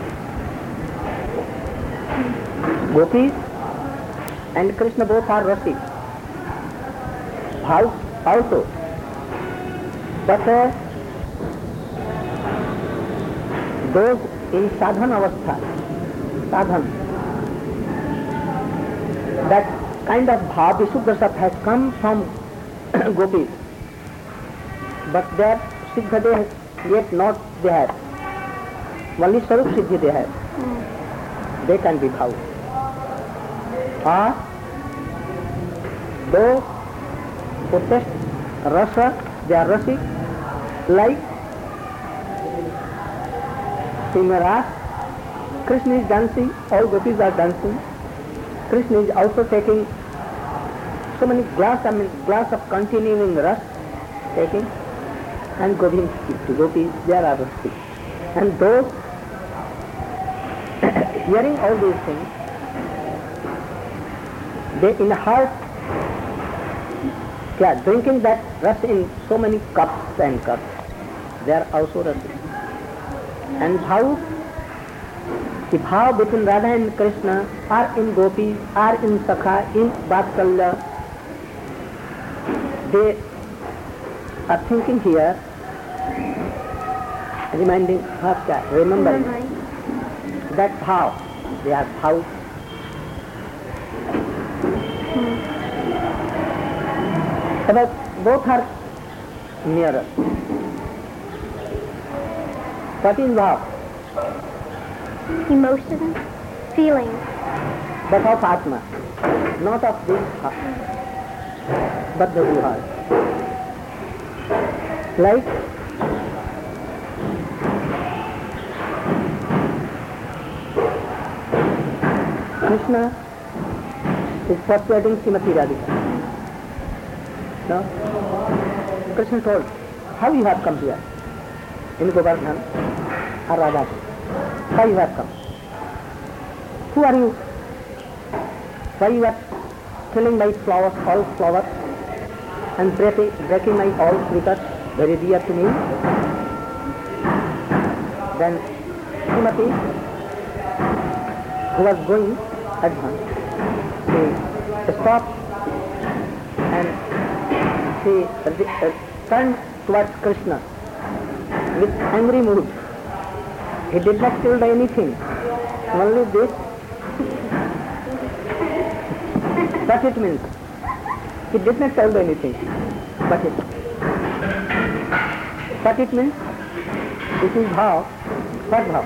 Gopis and Krishna both are rasi. Bhav also. But uh, those in sadhan avastha, sadhan, that kind of bhav, Visuddha Sat has come from gopis. But their Siddha, they yet not they have. Only Sarup Siddhi they have. They can be bhav. Or those who test rasa, they are rasic, like Simharas. Krishna is dancing, all gopis are dancing. Krishna is also taking so many glass, I mean glass of continuing ras, taking, and gopis, gopis, they are rasic. And those hearing all these things, they in the heart, yeah, drinking that ras in so many cups and cups, they are also rasic. And how the bhav between Radha and Krishna are in gopis, are in Sakha, in Vatsalya, they are thinking here, reminding, remembering that bhav, they are bhav. But both are nearer. What is bhav? Emotion, feeling. But of Atma, not of this heart, but the whole heart. Like Krishna is persuading Srimati Radhika. No? Krishna told, how you have come here? In Govardhan or Radha? How you have come? Who are you? Why you are killing my flowers, all flowers, and breaking, breaking my all slippers, very dear to me? Then Srimati, who was going advance, she stopped and she uh, turned towards Krishna with angry mood. He did not tell anything, only this. What it means? He did not tell anything, but it. What it means? This is bhav. What bhav?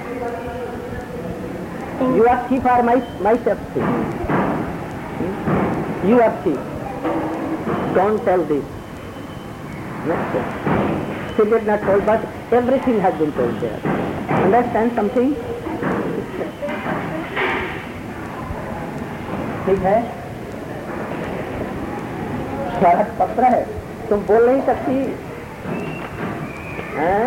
You are thief for my, my safety. Hmm? You are thief. Don't tell this. Next step. She did not tell, but everything has been told there. Understand something? ठीक है? स्वागत पत्र है, तुम बोल नहीं सकती, हैं?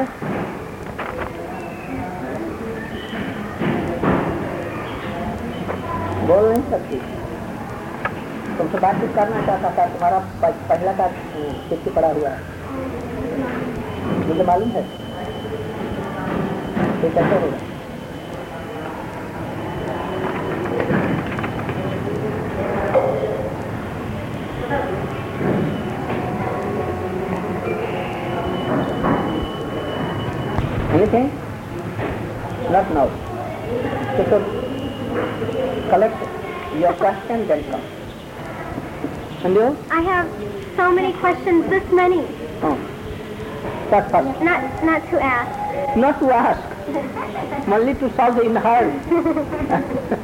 बोल नहीं सकती। तुमसे बातचीत करना चाहता था, तुम्हारा पहला का चिट्ठी पड़ा हुआ है, मुझे मालूम है। ये कैसे होगा? Anything? Not now. You should collect your question, then come. And you? I have so many questions, this many. Oh. What first? Not, not to ask. Not to ask. Only to solve in heart.